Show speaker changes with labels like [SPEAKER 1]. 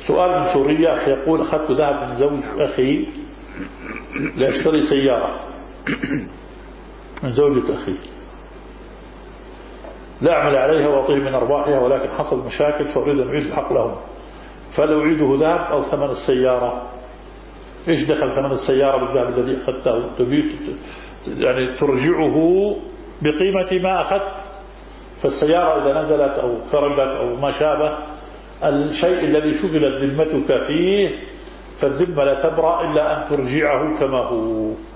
[SPEAKER 1] سؤال من سوريا يقول أخذت ذهب من زوج أخي لأشتري سيارة من زوجة أخي لا أعمل عليها وأعطيه من أرباحها، ولكن حصل مشاكل فأريد أن أعيد الحق لهم، فلو أعيده ذهب أو ثمن السيارة؟ إيش دخل ثمن السيارة بالذهب الذي أخذته؟ تبيت يعني ترجعه بقيمة ما أخذت. فالسيارة إذا نزلت أو خربت أو ما شابه الشيء الذي شغلت ذمتك فيه فالذمة لا تبرأ إلا أن ترجعه كما هو.